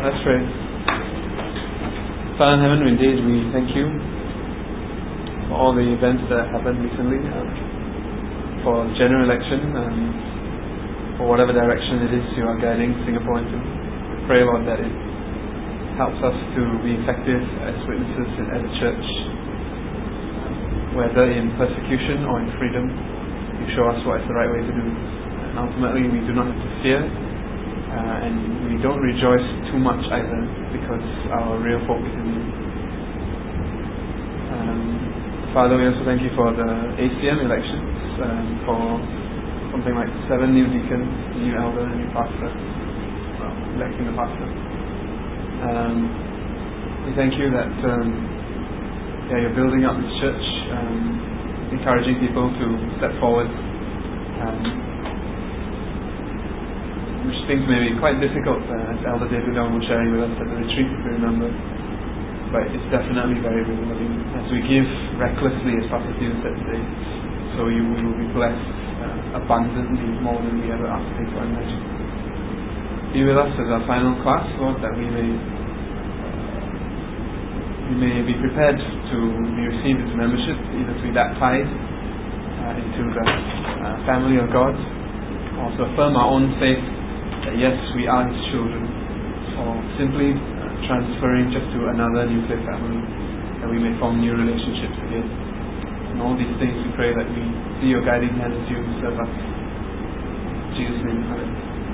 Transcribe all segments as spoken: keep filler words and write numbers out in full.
Let's pray. Father in heaven, indeed we thank you for all the events that happened recently, uh, for the general election, and for whatever direction it is you are guiding Singapore into. We pray, Lord, that it helps us to be effective as witnesses and as a church, whether in persecution or in freedom. You show us what is the right way to do. And ultimately, we do not have to fear. Uh, and we don't rejoice too much either, because our real hope is in you. Um, Father, we also thank you for the A C M elections, um, for something like seven new deacons, new elder, and new pastor, well, electing the pastor. Um, we thank you that um, yeah, you're building up this church, um, encouraging people to step forward. Um, which things may be quite difficult, uh, as Elder David Young was sharing with us at the retreat, if you remember. But it's definitely very rewarding as we give recklessly, as Pastor Stephen said today. So you will be blessed uh, abundantly, more than we ever ask, think, or imagine. Be with us as our final class, Lord, that we may we may be prepared to be received into membership, either to be baptized uh, into the uh, family of God, or to affirm our own faith that yes, we are His children, or simply uh, transferring just to another nuclear family, that we may form new relationships again. And all these things we pray that we see your guiding hand as you serve us. In Jesus' name, amen.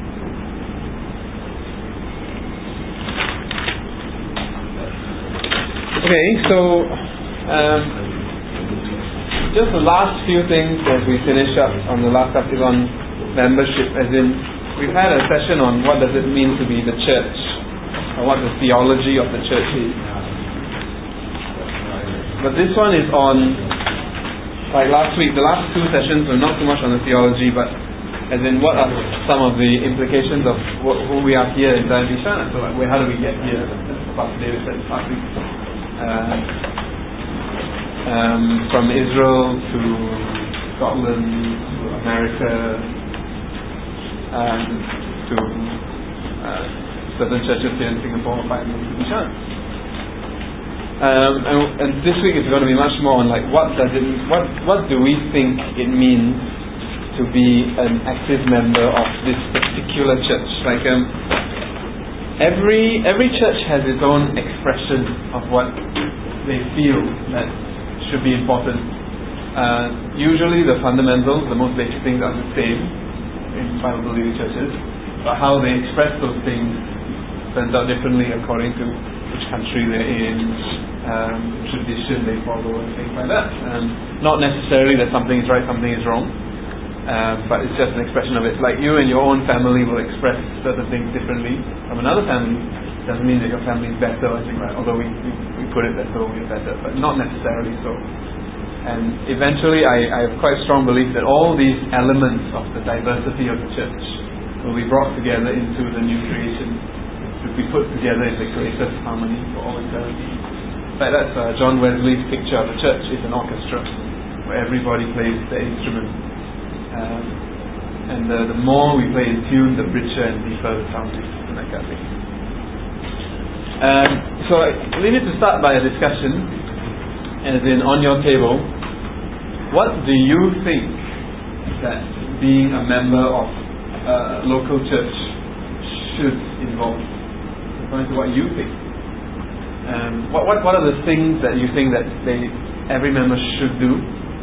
Okay, so um, just the last few things as we finish up on the last chapter on membership, as in we've had a session on what does it mean to be the church, or what the theology of the church is. But this one is on, like last week, the last two sessions were not so much on the theology, but as in what are some of the implications of what, who we are here in Zion Bishan. So like, how do we get here? That's what Pastor David said last week. Uh, um, from Israel to Scotland to America, Um, to uh, certain churches here in Singapore, finally to Bishan. Um, and, and this week is going to be much more on like what does it, what what do we think it means to be an active member of this particular church? Like um, every every church has its own expression of what they feel that should be important. Uh, usually, the fundamentals, the most basic things, are the same in Bible-believing churches, but how they express those things turns out differently according to which country they're in, um, tradition they follow, and things like that. Um, not necessarily that something is right, something is wrong, uh, but it's just an expression of it. Like you and your own family will express certain things differently from another family. Doesn't mean that your family is better, I think, right? Although we, we, we put it that so we're better, but not necessarily so. And eventually I, I have quite strong belief that all these elements of the diversity of the church will be brought together into the new creation, to be put together in the greatest harmony for all eternity. In fact, that's uh, John Wesley's picture of the church is an orchestra where everybody plays their instrument. Um, and the, the more we play in tune, the richer and deeper the sound is, and that kind of thing. Um, so I leave it to start by a discussion. As in, on your table, what do you think that being a member of a local church should involve? According to what you think. Um, what, what what are the things that you think that they every member should do?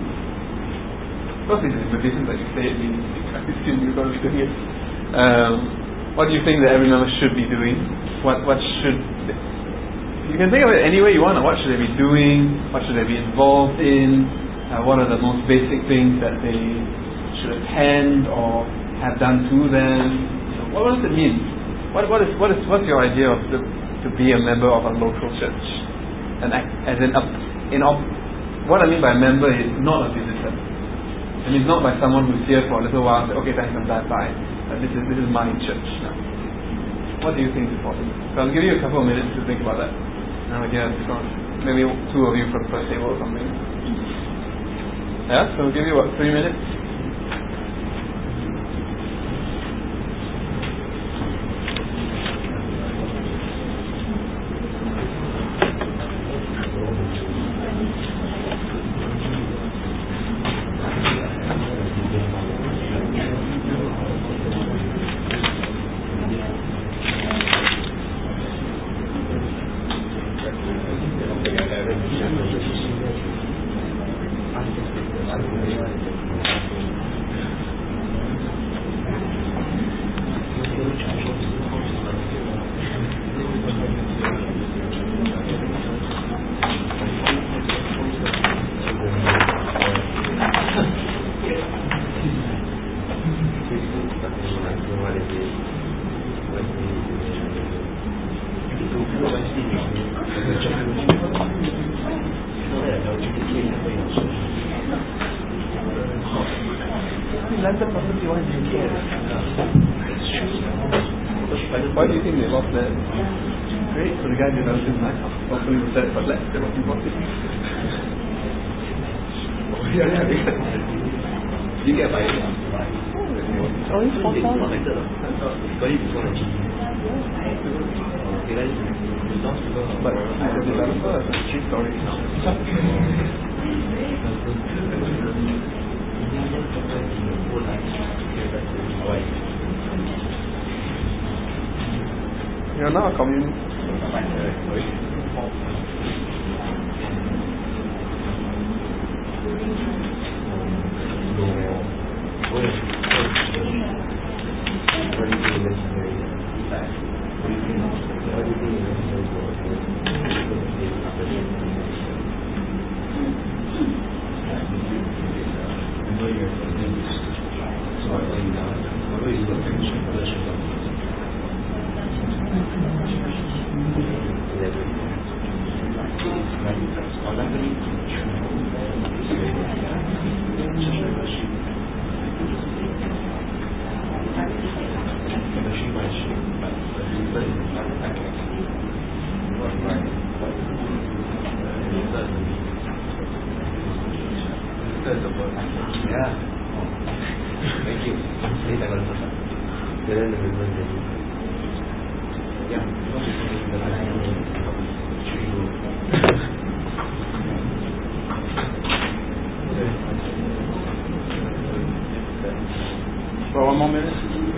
Of course, it's an invitation that you say it means you're going to be doing it. Um, what do you think that every member should be doing? What what should You can think of it any way you want. What should they be doing? What should they be involved in? Uh, what are the most basic things that they should attend or have done to them? You know, what does it mean? What what is what is what's your idea of the, to be a member of a local church? And as in, a, in a, what I mean by member is not a visitor. It means not by someone who's here for a little while and say, okay, thanks, I'm bye bye. Uh, this is this is my church now. What do you think is important? So I'll give you a couple of minutes to think about that. Now again, maybe two of you from the first table or something. Yeah, so I'll give you what, three minutes? Why do you think they lost that? Great, so the guy developed his knife. Hopefully was that, but let's say what he wanted. Oh, yeah, yeah, yeah. You get by it. Oh, it's four thousand. But he's a developer, it's a true story. You're now a communist. For one more minute.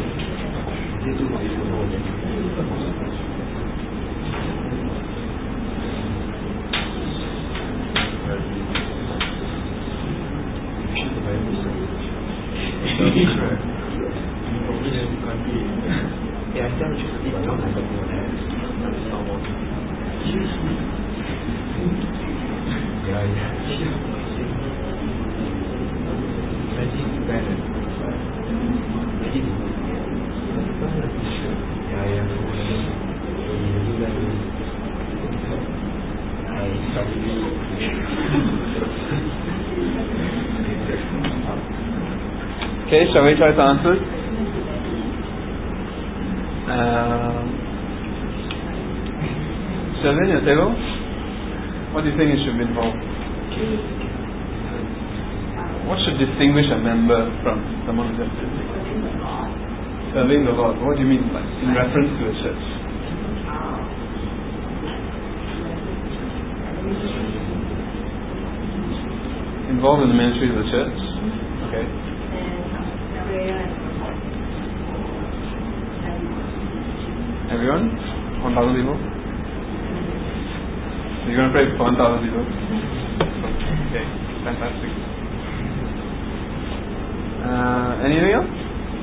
Okay, shall we try to answer? Um, Sylvain, your table? What do you think it should be involved? What should distinguish a member from someone who's just serving the Lord? What do you mean, like in reference to a church? Involved in the ministry of the church? Okay. Everyone? one thousand people? You're going to pray for one thousand people? Okay, fantastic. Uh, anything else?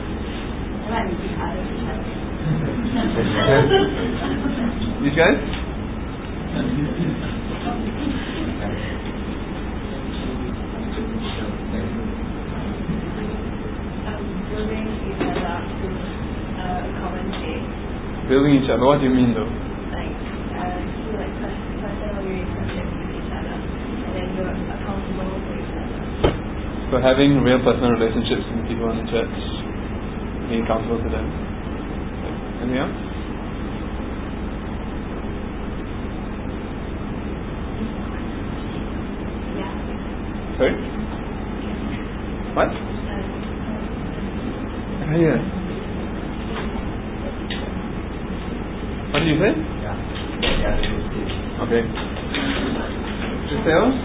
These guys? Building each other. What do you mean though? Like, uh, you like personal relationships with each other, and then you're accountable for each other. So having real personal relationships with people in the church, being accountable to them. Okay. Anything else? Yeah. Sorry? What? Uh, Yeah. What did you say? Yeah. Yeah. Okay. Giselle?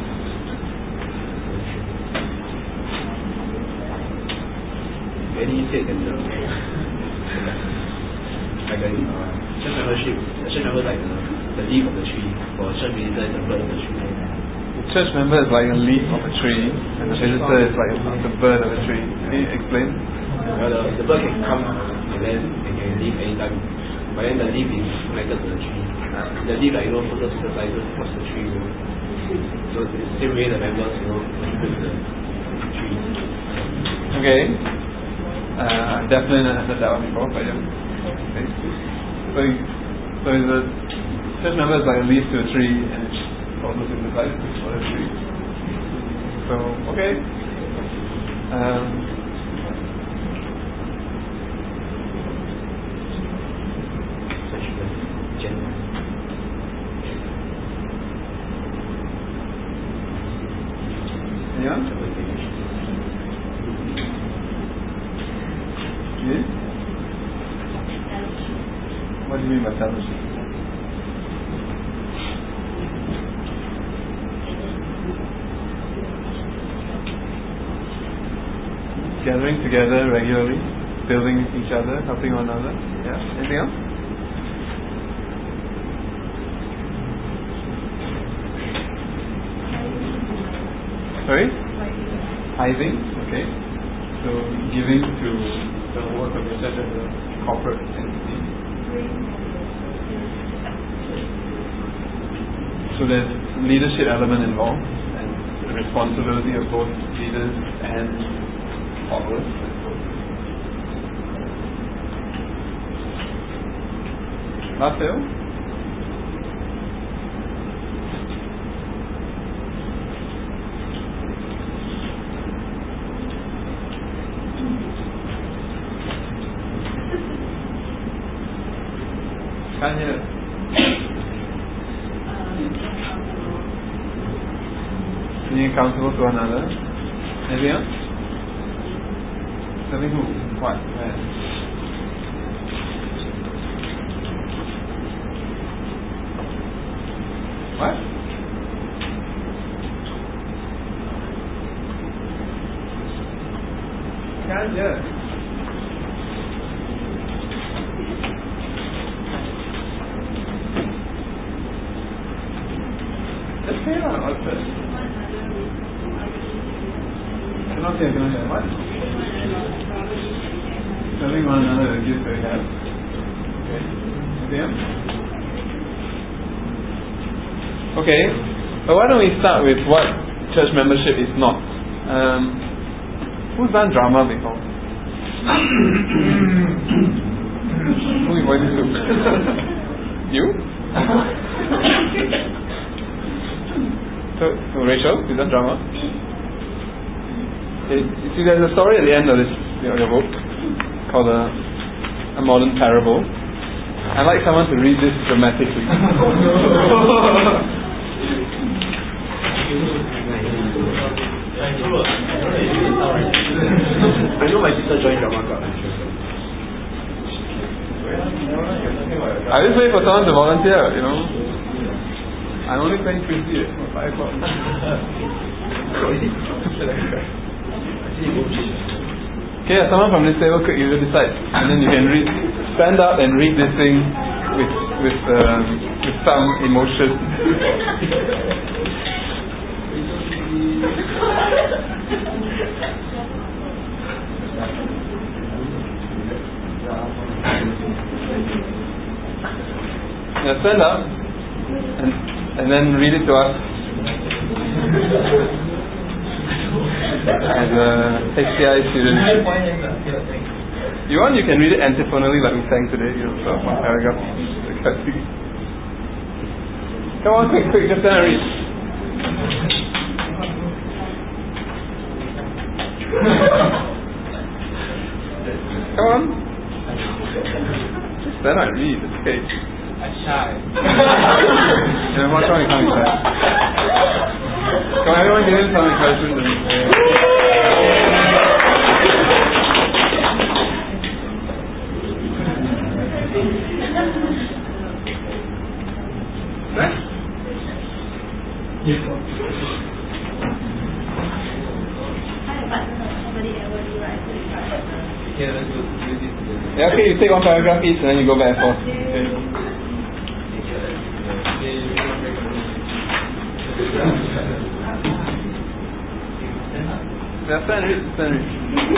Any said that the like a uh, church membership, church member like the, the leaf of the tree, or church visitor is the bird of the tree. The church member is like a leaf of a tree, and the visitor is like the bird of a tree. Can you explain? Well, the, the bird can come and then they can leave anytime, but then the leaf is connected to the tree. The leaf, like, you know, photosynthesizes towards the tree. So it's the same way the members, you know, contribute to the tree. Okay. Uh, I've definitely not heard that one before, but yeah. Okay. So, so the church member is like a leaf to a tree, and it's photosynthesizes for the tree. So, okay. Um, Yes? What do you mean by fellowship? Gathering together regularly, building each other, helping one another. Yeah. Anything else? Sorry? Tithing. Okay. So giving to the work of the church as a corporate entity. So there's leadership element involved, and the responsibility of both leaders and followers. Matthew? Can't hear. Being accountable to one another. Anything else? Serving who? What? Where? What? Can't hear. Just say it out. What's that? Cannot hear, cannot hear. What? Serving one another is just very help. Okay. Anything else? Okay. But why don't we start with what church membership is not? Um, who's done drama before? Who you pointing to? You? So, so Rachel, you done drama? Okay. You see, there's a story at the end of this, you know, your book called a, a Modern Parable. I'd like someone to read this dramatically. I know my sister joined drama club. I just wait for someone to volunteer, you know. I'm only playing frisbee at five o'clock. Okay, someone from this table could either decide, and then you can read, stand up and read this thing with with uh, with some emotion. Now stand up and and then read it to us. As a H C I student. You want, you can read it antiphonally like we sang today, you know, so one paragraph. Come on, quick, quick, just stand and read. Come on. Just stand and read, it's okay. I'm shy. You know, what's wrong with coming shy? Come on, everyone give him some encouragement. Yeah, okay, you take one paragraph each and then you go back and forth. Okay. Yeah, stand read, stand read.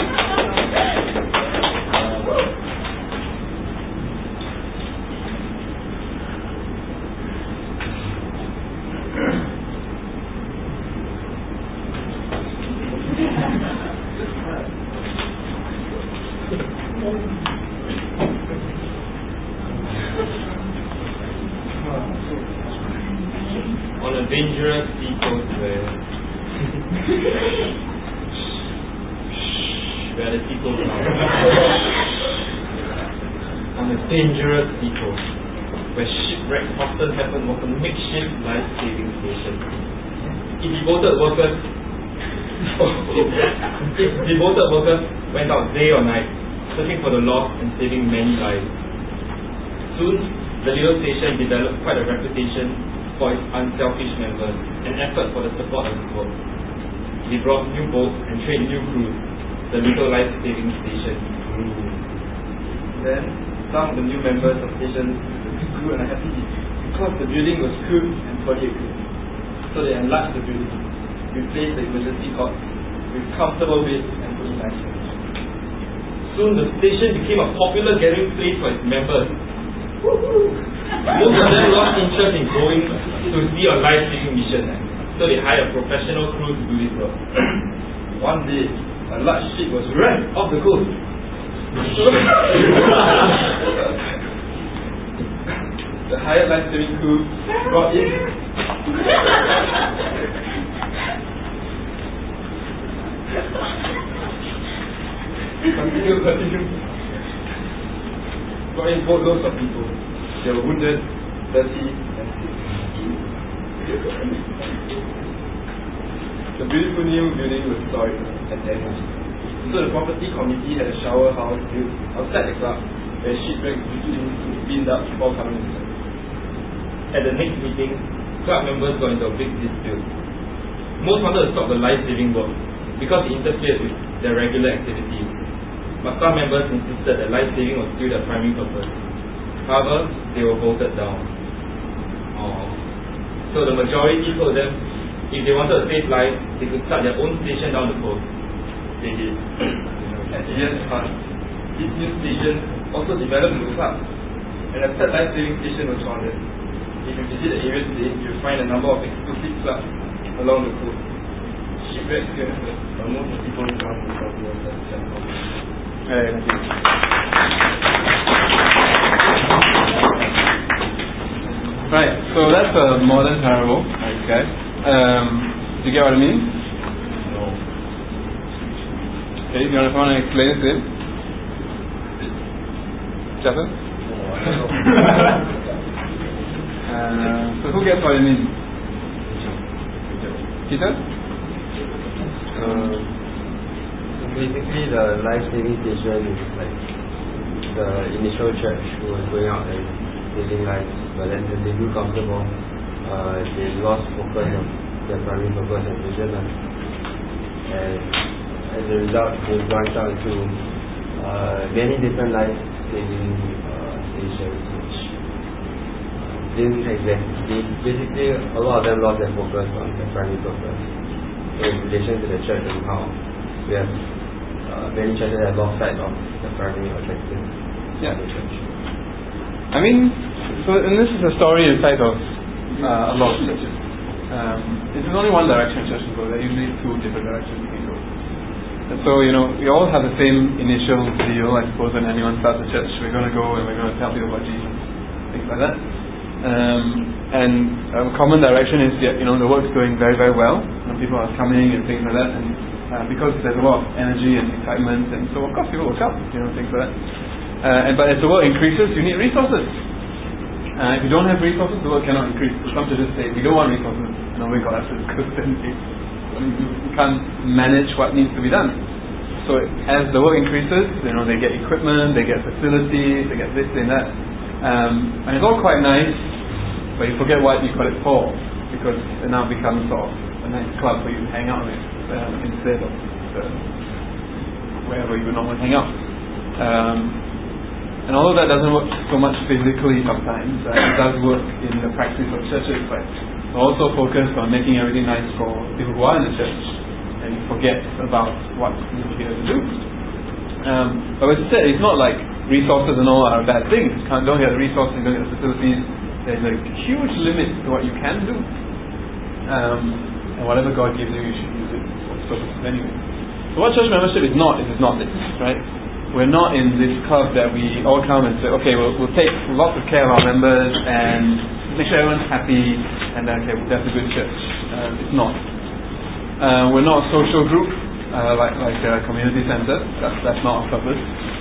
On a dangerous seacoast where where the seacoast now. On a dangerous seacoast where shipwreck often happen was a makeshift life-saving station. Its devoted workers its devoted workers went out day or night searching for the lost and saving many lives. Soon, the little station developed quite a reputation for its unselfish members and effort for the support of its work. They brought new boats and trained new crews. The little life-saving station grew. Then, some of the new members of the station grew unhappy because the building was crude and poorly equipped. So they enlarged the building, replaced the emergency cots with comfortable beds and put in nice rooms. Soon the station became a popular gathering place for its members. Most of them lost interest in going to see a life-saving mission, so they hired a professional crew to do this work. One day, a large ship was wrecked off the coast. The hired life-saving crew brought in continue, continue. Brought in boatloads of people. They were wounded, dirty, and sick. The beautiful new building was historic and damaged. So the property committee had a shower house built outside the club where shipwrecks begin to be cleaned up before coming inside. At the next meeting, club members got into a big dispute. Most wanted to stop the life-saving work because it interfered with their regular activities. But some members insisted that life-saving was still their primary purpose. However, they were voted down. Aww. So the majority told them if they wanted to save lives, they could start their own station down the coast. They did. As the years passed, this new station also developed into a club, and a third life-saving station was founded. If you visit the area today, you'll find a number of exclusive clubs along the coast. Shipwrecks here, but most of the people come from the water. Hey, thank you. Right, so that's a modern parable, okay. Um, do you get what I mean? No. Okay, do you want to explain it to him? Jasper? uh, so who gets what I mean? Peter? Uh, basically, the life-saving station is like the initial church who was going out and saving lives, but then when they grew comfortable, uh, they lost focus of their primary purpose and vision, and as a result, they branched out into uh, many different life-saving uh, stations, which uh, didn't exactly. Basically, a lot of them lost their focus on their primary purpose. So in relation to the church and how we have uh, many churches that have lost sight of the primary objective Yeah. of the church. I mean, so and this is a story inside of uh, a lot of churches. Um, this is only one direction churches go. There are usually two different directions you can go. And so, you know, we all have the same initial zeal, I suppose, when anyone starts a church. We're going to go and we're going to tell people about Jesus, things like that. Um, and a common direction is, yeah, you know, the work's going very, very well, and people are coming and things like that, and uh, because there's a lot of energy and excitement, and so of course people will come, you know, things like that. Uh, and but as the work increases, you need resources. Uh, if you don't have resources, the work cannot increase. So some churches say, we don't want resources. No, we got after because then you can't manage what needs to be done. So as the work increases, you know, they get equipment, they get facilities, they get this and that. Um, and it's all quite nice, but you forget what you got it for, because it now becomes sort of a nice club for you to hang out with um, instead of uh, wherever you would normally hang out. Um, and although that doesn't work so much physically sometimes, uh, it does work in the practice of churches. But we're also focused on making everything nice for people who are in the church, and you forget about what you're here to do. Um, but as I said, it's not like resources and all are a bad thing. You can't, don't get the resources, you don't get the facilities. There's a huge limit to what you can do. Um, and whatever God gives you, you should use it for its purposes anyway. So what church membership is not, is it's not this, right? We're not in this club that we all come and say, okay, we'll, we'll take lots of care of our members and make sure everyone's happy, and then, okay, well, that's a good church. Uh, it's not. Uh, we're not a social group, uh, like like a community center. That's, that's not our purpose.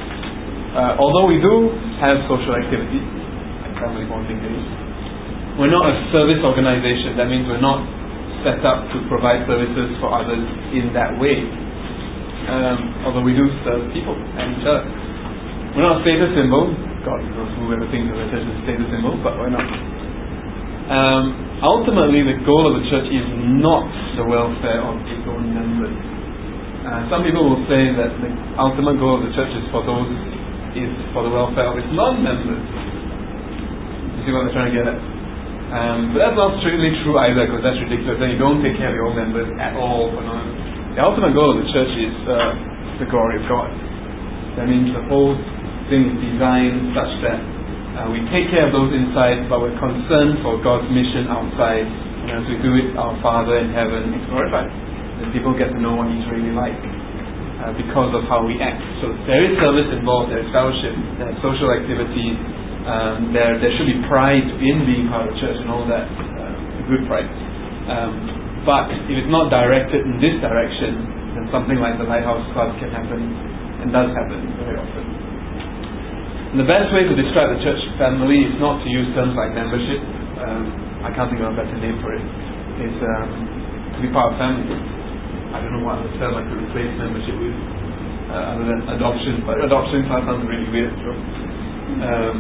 Uh, although we do have social activities, like family bonding days, we're not a service organization. That means we're not set up to provide services for others in that way. Um, although we do serve people and each other. We're not a status symbol. God knows whoever thinks of the church as a status symbol, but why not? Um, ultimately, the goal of the church is not the welfare of its own members. Uh, some people will say that the ultimate goal of the church is for those is for the welfare of its non-members. You see what they're trying to get at? Um, but that's not strictly true either, because that's ridiculous. Then you don't take care of your own members at all. For non- the ultimate goal of the church is uh, the glory of God. That means the whole thing is designed such that uh, we take care of those inside, but we're concerned for God's mission outside. And as we do it, our Father in heaven is glorified. And people get to know what He's really like uh, because of how we act. So there is service involved, there is fellowship, there is social activity, um, there there should be pride in being part of the church and all that, uh, good pride. Um, but if it's not directed in this direction, then something like the Lighthouse Club can happen, and does happen very often. And the best way to describe the church family is not to use terms like membership. Um, I can't think of a better name for it. It's um, to be part of family. I don't know what other term I could replace membership with uh, other than adoption, but adoption sounds really weird. So, um,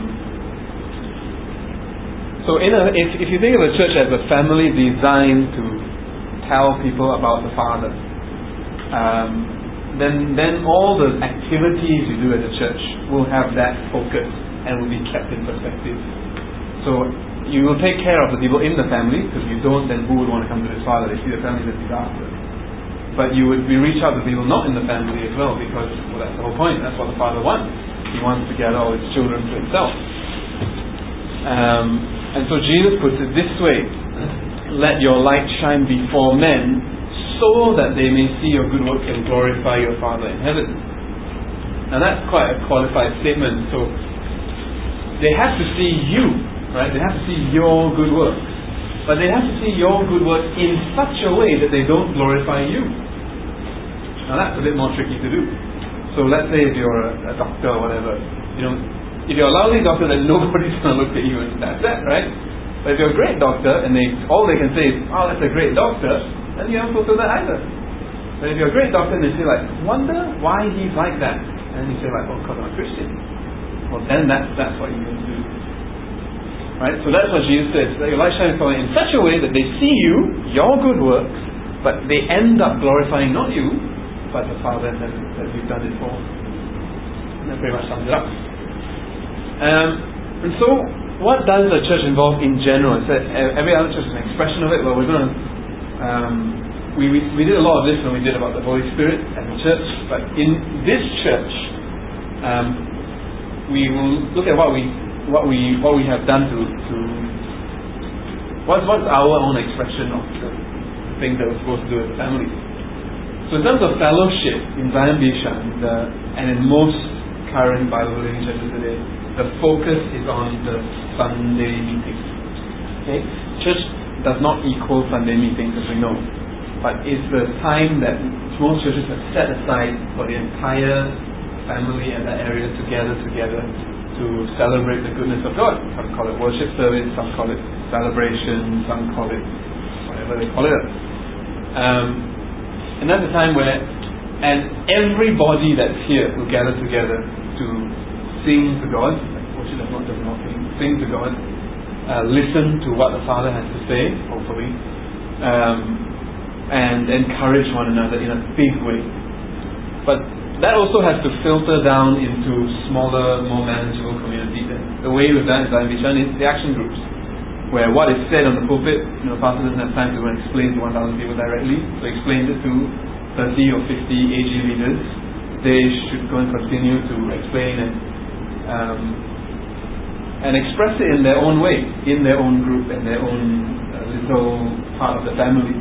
so in a, if, if you think of the church as a family designed to tell people about the Father, um, then then all the activities you do as a church will have that focus and will be kept in perspective. So you will take care of the people in the family, because if you don't, then who would want to come to this Father? They see the family as a disaster. But you would we reach out to people not in the family as well, because well, that's the whole point. That's what the Father wants. He wants to gather all His children to Himself. Um, and so Jesus puts it this way: let your light shine before men, so that they may see your good works and glorify your Father in heaven. Now that's quite a qualified statement. So they have to see you, right? They have to see your good works. But they have to see your good works in such a way that they don't glorify you. Now that's a bit more tricky to do. So let's say if you're a, a doctor or whatever, you know, if you're a lousy doctor, then nobody's going to look at you, and that's that, right? But if you're a great doctor and they all they can say is, "Oh, that's a great doctor," then you don't fulfill that either. But if you're a great doctor and they say like, "Wonder why he's like that," and you say like, "Oh, because I'm a Christian," well then that's that's what you need to do. Right? So that's what Jesus says. That your light shines before in such a way that they see you, your good works, but they end up glorifying not you, but the Father in heaven that you've done it for. And that pretty much sums it up. Um, and so, what does the church involve in general? Is that every other church is an expression of it? Well, we're going to um, we, we we did a lot of this when we did about the Holy Spirit and the church, but in this church, um, we will look at what we. What we what we have done to to what's what's our own expression of the things that we're supposed to do as a family. So in terms of fellowship in Zion Bishan the, and in most current Bible believing churches today, the focus is on the Sunday meeting. Okay, church does not equal Sunday meetings, as we know, but it's the time that most churches have set aside for the entire family and that area together together. To celebrate the goodness of God. Some call it worship service, some call it celebration, some call it whatever they call it. Um, and that's a time where, and everybody that's here will gather together to sing to God. Like worship is not just knocking, sing to God, uh, listen to what the Father has to say, hopefully, um, and encourage one another in a big way. But that also has to filter down into smaller, more manageable communities. And the way we've done it in Zion Bishan is the action groups, where what is said on the pulpit, you know, the pastor doesn't have time to go and explain to one thousand people directly, so explains it to thirty or fifty A G leaders. They should go and continue to explain and um, and express it in their own way, in their own group, in their own uh, little part of the family.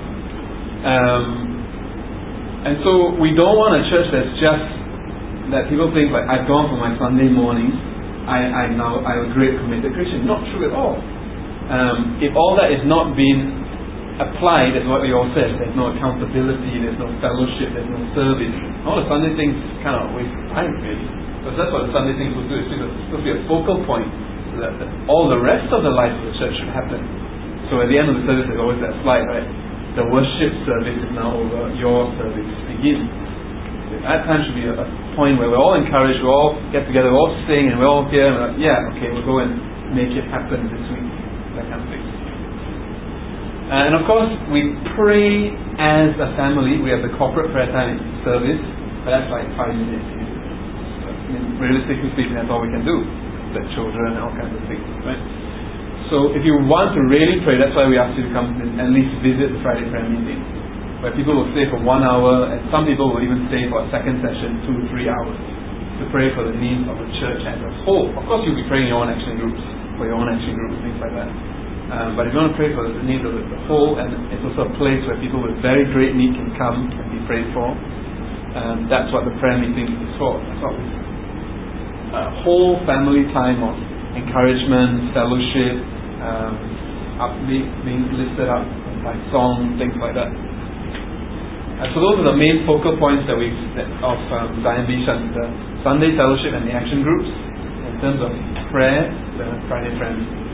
Um, And so we don't want a church that's just that people think like, I've gone for my Sunday morning, I, I'm now I'm a great committed Christian. Not true at all. Um, if all that is not being applied, as what we all said, there's no accountability, there's no fellowship, there's no service. All the Sunday things kind of waste time, really. Because that's what the Sunday things will do. It's supposed to be a focal point so that the, all the rest of the life of the church should happen. So at the end of the service, there's always that slide, right? The worship service is now over, your service begins. That time should be a, a point where we're all encouraged, we all get together, we all sing, and we're all here, and we're like, yeah, okay, we'll go and make it happen this week, that kind of thing. Uh, and of course, we pray as a family. We have the corporate prayer time service, but that's like five minutes. So, I mean, realistically speaking, that's all we can do. Let children and all kinds of things, right? So if you want to really pray, that's why we ask you to come and at least visit the Friday prayer meeting, where people will stay for one hour, and some people will even stay for a second session, two, three hours, to pray for the needs of the church as a whole. Of course, you'll be praying in your own action groups, for your own action groups, things like that. Um, but if you want to pray for the needs of the whole, and it's also a place where people with very great need can come and be prayed for, um, that's what the prayer meeting is for. That's what we a whole family time of encouragement, fellowship, um, up, being lifted up by song, things like that. And so those are the main focal points that we that of um, Zion Bishan, the Sunday fellowship and the action groups, in terms of prayer, the Friday prayer.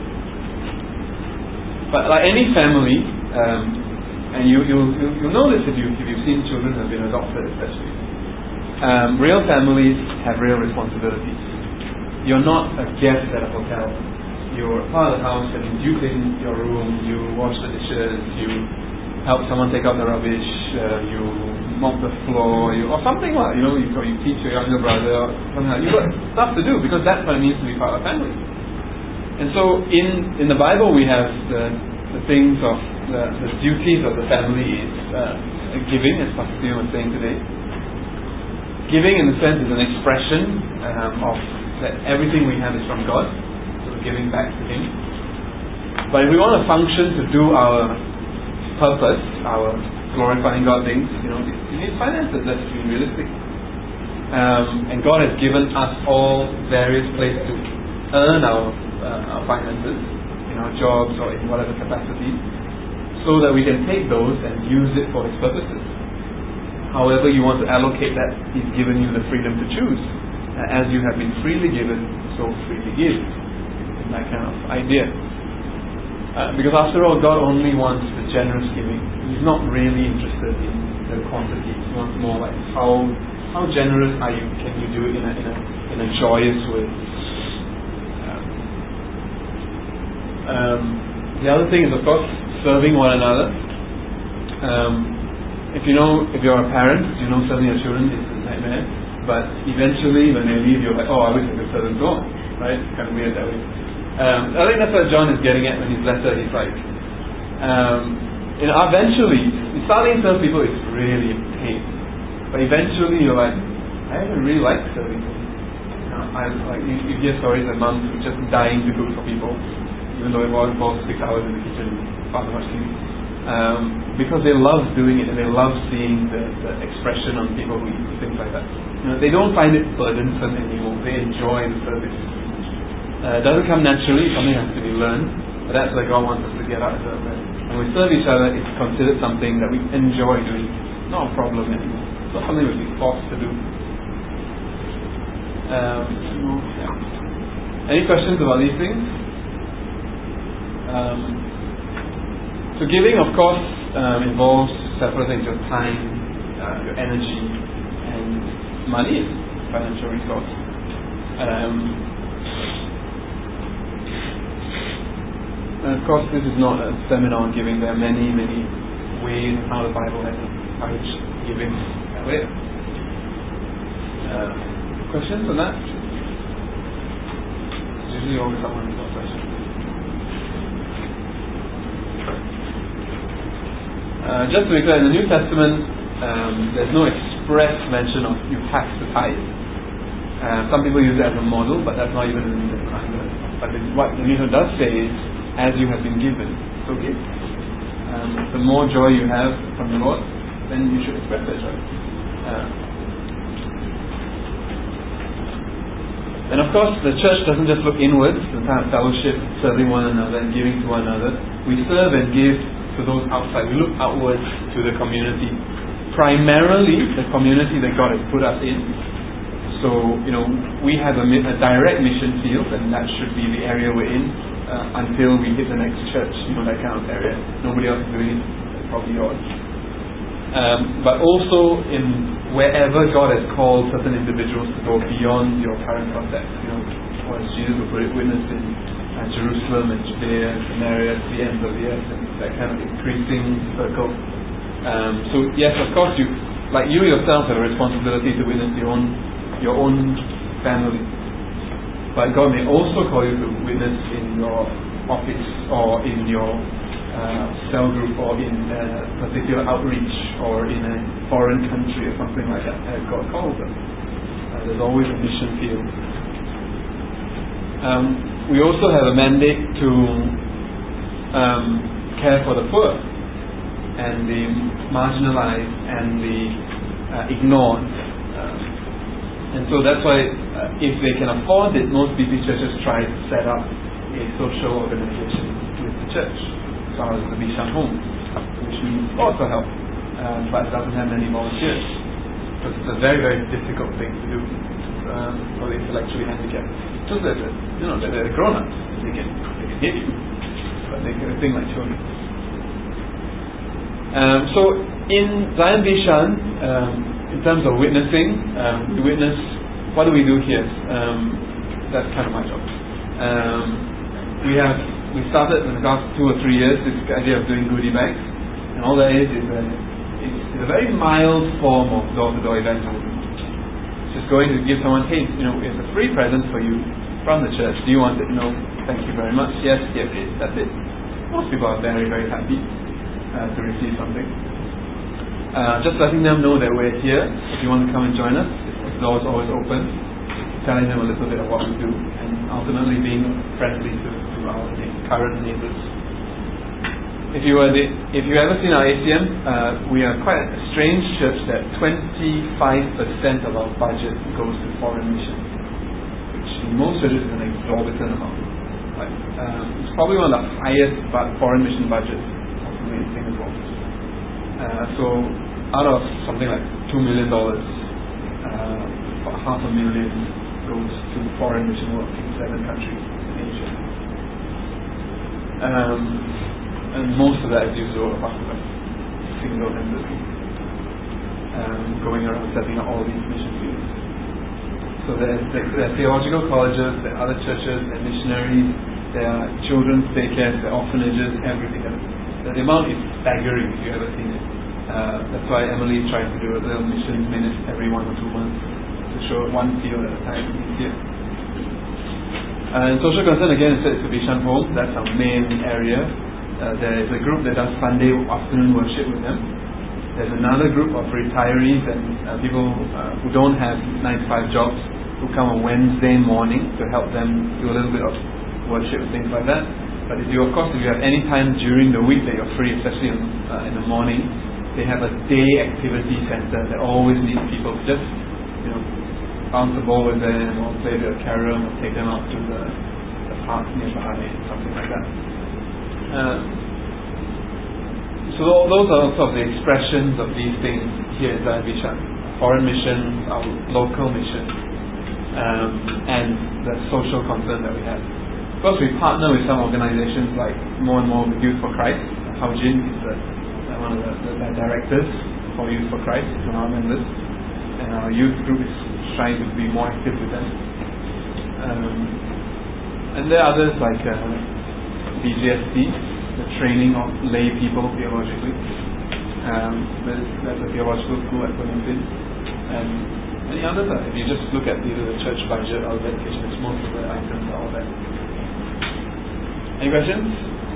But like any family, um, and you you you you'll know this if you if you've seen children who have been adopted, especially. Um, real families have real responsibilities. You're not a guest at a hotel. You're part of the house, and you clean your room, you wash the dishes, you help someone take out the rubbish, uh, you mop the floor, you, or something like, you know, you, or you teach your younger brother, or something like that. You've got stuff to do, because that's what it means to be part of a family. And so in, in the Bible we have the, the things of, the, the duties of the family is uh, giving, as Pastor Stephen was saying today. Giving, in a sense, is an expression um, of that everything we have is from God, so we're giving back to Him. But if we want to function to do our purpose, our glorifying God things, you know, we need finances. Let's be realistic. Um, and God has given us all various places to earn our, uh, our finances, in our jobs or in whatever capacity, so that we can take those and use it for His purposes. However you want to allocate that, He's given you the freedom to choose. Uh, as you have been freely given, so freely give. That kind of idea. Uh, because after all, God only wants the generous giving. He's not really interested in the quantity. He wants more like how how generous are you? Can you do it in a in a in a joyous way? Um, um, the other thing is, of course, serving one another. Um, If you know, if you're a parent, you know serving your children is a nightmare. But eventually, when they leave, you're like, oh, I wish I could serve them more. Right? It's kind of weird that way. Um, I think that's what John is getting at in his letter. He's like, um, you know, eventually, starting to serve people is really a pain. But eventually, you're like, I don't really like serving people. You know, I like you, you hear stories of moms who are just dying to cook for people, even though it involves six hours in the kitchen, far too much to eat. Um, because they love doing it and they love seeing the, the expression on people who eat, things like that. You know, they don't find it burdensome anymore. They enjoy the service. Uh, it doesn't come naturally. Something has to be learned. But that's where God wants us to get out of it. When we serve each other, it's considered something that we enjoy doing. Not a problem anymore. It's not something we'll be forced to do. Um, yeah. Any questions about these things? Um, So giving, of course, um, involves several things: your time, uh, your energy, and money is a financial resource. Um, and of course, this is not a seminar on giving. There are many, many ways in how the Bible has encouraged giving that way. Uh, questions on that? Usually, always someone who's got questions. Uh, just to be clear, in the New Testament, um, there's no express mention of you have to tithe. Uh, some people use it as a model, but that's not even in the Bible. But the, what the New Testament does say is, as you have been given, so give. Um, the more joy you have from the Lord, then you should express that joy. Uh, and of course, the church doesn't just look inwards, the time of fellowship, serving one another and giving to one another. We serve and give to those outside. We look outwards to the community, primarily the community that God has put us in. So, you know, we have a, a direct mission field, and that should be the area we're in uh, until we hit the next church, you know, that kind of area. Nobody else is doing it, probably yours. Um, but also in wherever God has called certain individuals to go beyond your current context, you know, or as Jesus would put it, witness in uh, Jerusalem and Judea and Samaria to the ends of the earth, and that kind of increasing circle. Um, so yes, of course, you like you yourself have a responsibility to witness your own your own family, but God may also call you to witness in your office or in your uh, cell group or in a particular outreach or in a foreign country or something like that, as God calls them. Uh, there's always a mission field. Um, we also have a mandate to um, care for the poor and the marginalized and the uh, ignored. Um, and so that's why uh, if they can afford it, most B C churches try to set up a social organization with the church, as far as the Bishan Home, which needs lots of help, um, but doesn't have many volunteers, because it's a very, very difficult thing to do um, for the intellectually handicapped. Just that, you know, they're grown-ups, they can, they can hit you, but they can think like children. Um, so in Zion Bishan, um, in terms of witnessing, um, we witness. What do we do here? Um, that's kind of my job. Um, we have we started in the last two or three years this idea of doing goodie bags, and all that is is a it's a very mild form of door-to-door evangelism. Just going to give someone, hey, you know, it's a free present for you from the church. Do you want it? No, thank you very much. Yes, here it is. That's it. Most people are very, very happy uh, to receive something. Uh, just letting them know that we're here. If you want to come and join us, the door is always open. Telling them a little bit of what we do, and ultimately being friendly to, to our current neighbors. If you were the, if you ever seen our A C M, uh, we are quite a strange church that twenty-five percent of our budget goes to foreign mission, which in most churches is an exorbitant amount. Like, um, it's probably one of the highest foreign mission budgets possibly in Singapore. Uh, so out of something like two million dollars, uh, about half a million goes to foreign mission work in seven countries in Asia. Um, and most of that is used over Africa, single-handedly, um, going around setting up all these mission fields. So there are theological colleges, there are other churches, there are missionaries, there are children's daycares, there are orphanages, everything. The amount is staggering if you've ever seen it. Uh, that's why Emily tries to do a little mission minute every one or two months to show one field at a time here. Uh, and social concern, again, it's a Bishan Home. That's our main area. Uh, there is a group that does Sunday afternoon worship with them. There's another group of retirees and uh, people uh, who don't have nine to five jobs who come on Wednesday morning to help them do a little bit of worship and things like that. But if you, of course, if you have any time during the week that you're free, especially in, uh, in the morning, they have a day activity center that always needs people to just, you know, bounce the ball with them or play a bit of carrom or take them out to the, the park nearby, something like that. Uh, so those are sort of the expressions of these things here at Zion Bishan. Foreign mission, our local mission, um, and the social concern that we have. Of course, we partner with some organizations like more and more with Youth for Christ. Hao Jin is the, one of the, the, the directors for Youth for Christ, one of our members, and our youth group is trying to be more active with them. Um, and there are others like uh, B J S T, the training of lay people theologically. Um, there's, there's a theological school at Pemimpin, and many others. Are, if you just look at either the church budget or the education, it's most of the items are all that. Any questions?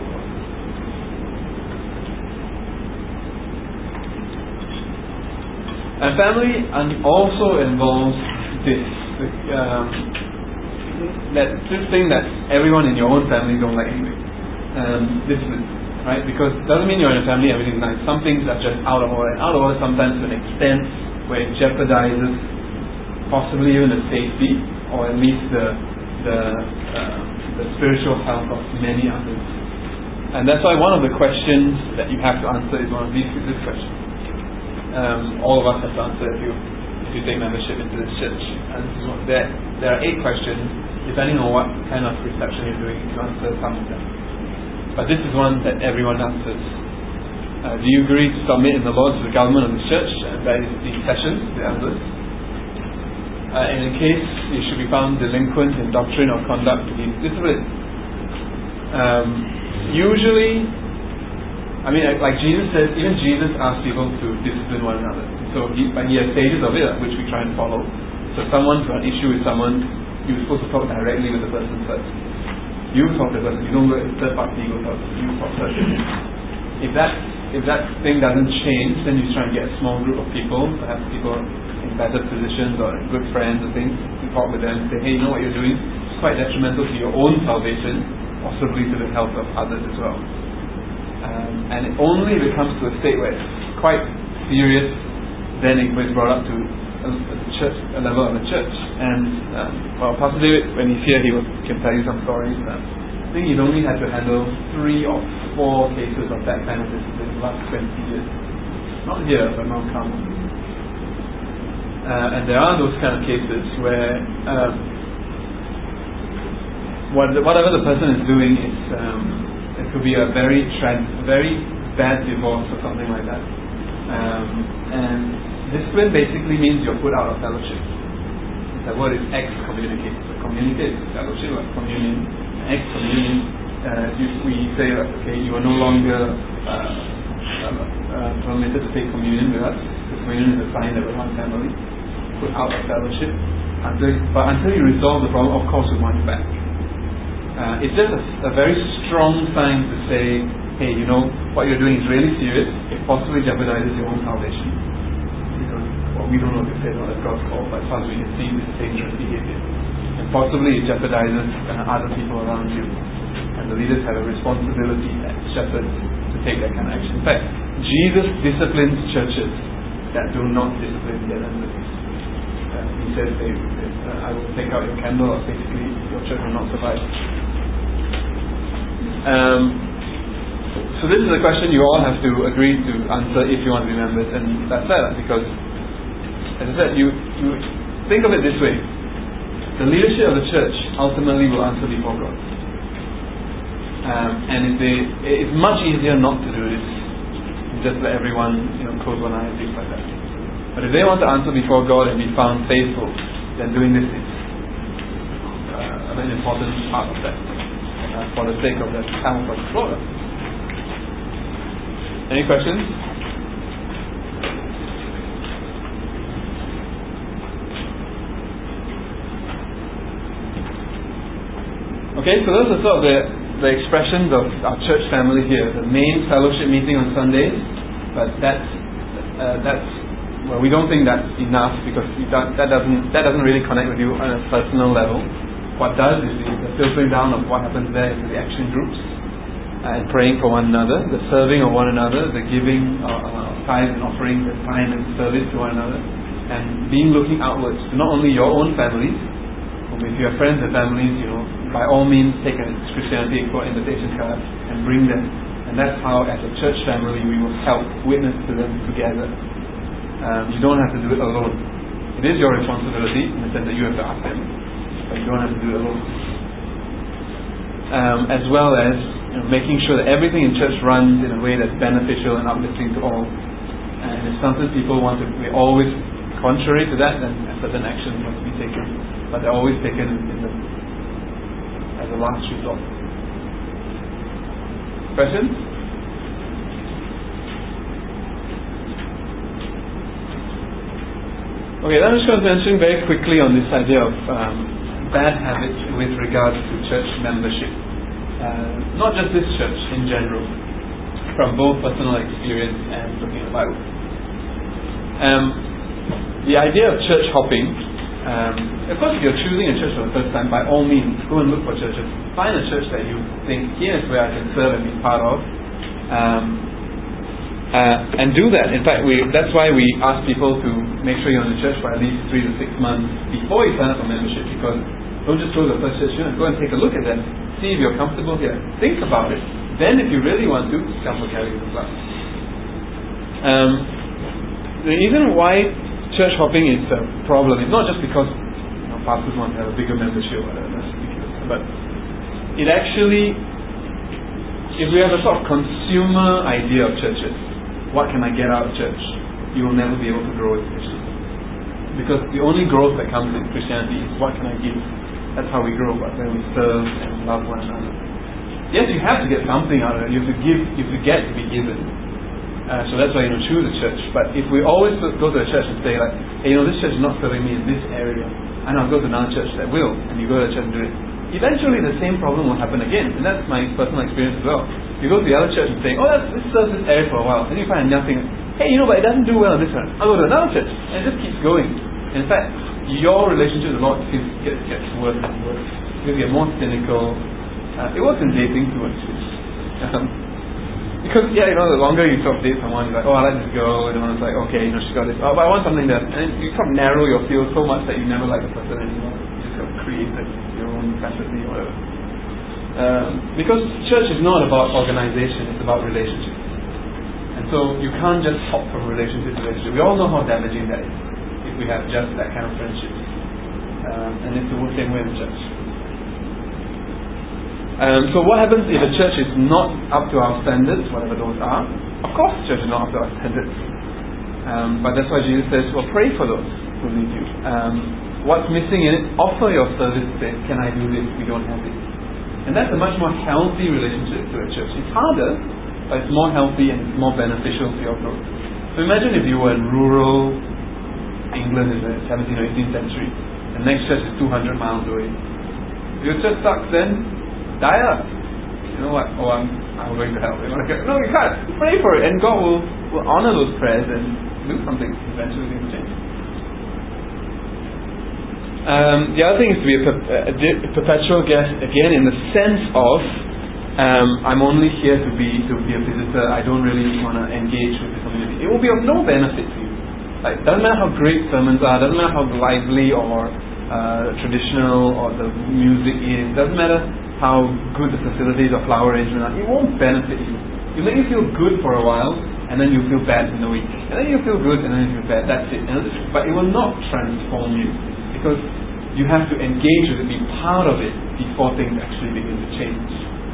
And family and also involves this, um, that this thing that everyone in your own family don't like anyway. Um, discipline, right? Because it doesn't mean you're in a family everything's nice. Some things are just out of order, and out of order sometimes to an extent where it jeopardizes possibly even the safety or at least the the uh, the spiritual health of many others. And that's why one of the questions that you have to answer is one of these this question. Um, all of us have to answer if you if you take membership into this church. And this is what, there there are eight questions. Depending on what kind of reception you're doing, you can answer some of them. But this is one that everyone answers. Uh, do you agree to submit in the law to the government of the church? Uh, that is the sessions, the elders. Uh, in a case you should be found delinquent in doctrine or conduct to be disciplined. Um, usually, I mean, like Jesus says, even Jesus asked people to discipline one another. So he, but he has stages of it, which we try and follow. So someone's got an issue with someone, you're supposed to talk directly with the person first. You talk to the person, you don't go to the third party, you go talk, you talk first. If that if that thing doesn't change, then you try and get a small group of people, perhaps people in better positions or good friends and things, to talk with them and say, hey, you know what you're doing? It's quite detrimental to your own salvation, possibly to the health of others as well. Um, and it only if it comes to a state where it's quite serious, then it was brought up to a, a church, a level of the church. And um, well, Pastor David, when he's here, he will, can tell you some stories. Uh, I think he's only had to handle three or four cases of that kind of discipline in the last twenty years. Not here, but Mount Carmel. Uh, and there are those kind of cases where um, what, whatever the person is doing is um, it could be a very trans, very bad divorce or something like that. Um, and discipline basically means you're put out of fellowship. The word is excommunicate. So communicate is fellowship, like communion. Excommunion, uh, you, we say, okay, you are no longer uh, uh, uh, permitted to take communion with us. The communion is a sign that we're one family. Put out of fellowship. Until, but until you resolve the problem, of course, we want you back. Uh, it's just a, a very strong sign to say, hey, you know, what you're doing is really serious. It possibly jeopardizes your own salvation. Because well, we don't know if it's not as God's call, but as far as we can see, this is dangerous behavior. And possibly it jeopardizes uh, other people around you. And the leaders have a responsibility as shepherds to take that kind of action. In fact, Jesus disciplines churches that do not discipline their members. Uh, he says, they, uh, I will take out your candle, or basically your church will not survive. Um, so this is a question you all have to agree to answer if you want to be members, and that's that, because as I said, you, you think of it this way. The leadership of the church ultimately will answer before God. Um, and if they, it's much easier not to do this. Just let everyone, you know, close one eye and things like that. But if they want to answer before God and be found faithful, then doing this is uh, an important part of that, uh, for the sake of that town for Florida. Any questions? Okay, so those are sort of the, the expressions of our church family here. The main fellowship meeting on Sundays, but that's uh, that's well, we don't think that's enough because that, that doesn't that doesn't really connect with you on a personal level. What does is the filtering down of what happens there into the action groups uh, and praying for one another, the serving of one another, the giving of uh, tithes and offerings, the time and service to one another, and being looking outwards to not only your own families. If you have friends and families, you know, by all means take a Christianity Explored invitation card and bring them. And that's how, as a church family, we will help witness to them together. Um, you don't have to do it alone. It is your responsibility in the sense that you have to ask them, but you don't have to do it alone. Um, as well as you know, making sure that everything in church runs in a way that's beneficial and uplifting to all. And if sometimes people want to be always contrary to that, then a certain action must be taken. But they're always taken in the, as a last resort. Questions? Okay, then I'm just going to mention very quickly on this idea of um, bad habits with regards to church membership. Uh, not just this church, in general, from both personal experience and looking at the Bible. Um, the idea of church hopping. Um, of course, if you're choosing a church for the first time, by all means, go and look for churches. Find a church that you think, here's where I can serve and be part of. Um, uh, and do that. In fact, we, that's why we ask people to make sure you're in the church for at least three to six months before you sign up for membership, because don't just go to the first church, you know, go and take a look at them, see if you're comfortable here. Think about it. Then if you really want to, come for Catechism class. Um, the reason why church hopping is a problem. It's not just because you know, pastors want to have a bigger membership, or that's ridiculous, but it actually, if we have a sort of consumer idea of churches, what can I get out of church, you will never be able to grow as a Christian. Because the only growth that comes in Christianity is what can I give. That's how we grow, but when we serve and love one another. Yes, you have to get something out of it. You have to give, you have to get to be given. Uh, so that's why you know choose a church. But if we always go to a church and say like, hey, you know, this church is not serving me in this area, and I'll go to another church that will, and you go to a church and do it, eventually the same problem will happen again. And that's my personal experience as well. You go to the other church and say, oh, that's, this serves this area for a while, and you find nothing. Hey, you know, but it doesn't do well in this one. I'll go to another church, and it just keeps going. In fact, your relationship with the Lord gets, gets worse and worse. You get more cynical. Uh, it works in dating too, actually. Um, because, yeah, you know, the longer you sort of date someone, you're like, oh, I like this girl, and then it's like, okay, you know, she's got this, oh, but I want something that, and you sort of narrow your field so much that you never like the person anymore. You just sort of create your own fantasy or whatever. Um, because church is not about organization, it's about relationship. And so you can't just hop from relationship to relationship. We all know how damaging that is if we have just that kind of friendship. Um, and it's the same way in church. Um, so what happens if a church is not up to our standards, whatever those are? Of course church is not up to our standards. Um, but that's why Jesus says, well, pray for those who need you. Um, what's missing in it? Offer your service. Say, can I do this? We don't have it. And that's a much more healthy relationship to a church. It's harder, but it's more healthy and it's more beneficial to your growth. So imagine if you were in rural England in the seventeenth or eighteenth century. The next church is two hundred miles away. If your church sucks, then die up. You know what? Oh, I'm, I'm going to hell. You know, like, no, you can't. Pray for it, and God will, will honor those prayers and do something. Eventually, things will change. Um, the other thing is to be a, per, a perpetual guest, again, in the sense of um, I'm only here to be to be a visitor. I don't really want to engage with the community. It will be of no benefit to you. Like, doesn't matter how great sermons are, doesn't matter how lively or uh, traditional or the music is, doesn't matter how good the facilities or flower arrangement are, it won't benefit you. It make you feel good for a while, and then you feel bad in a week. And then you feel good, and then you feel bad. That's it. And but it will not transform you, because you have to engage with it, be part of it, before things actually begin to change.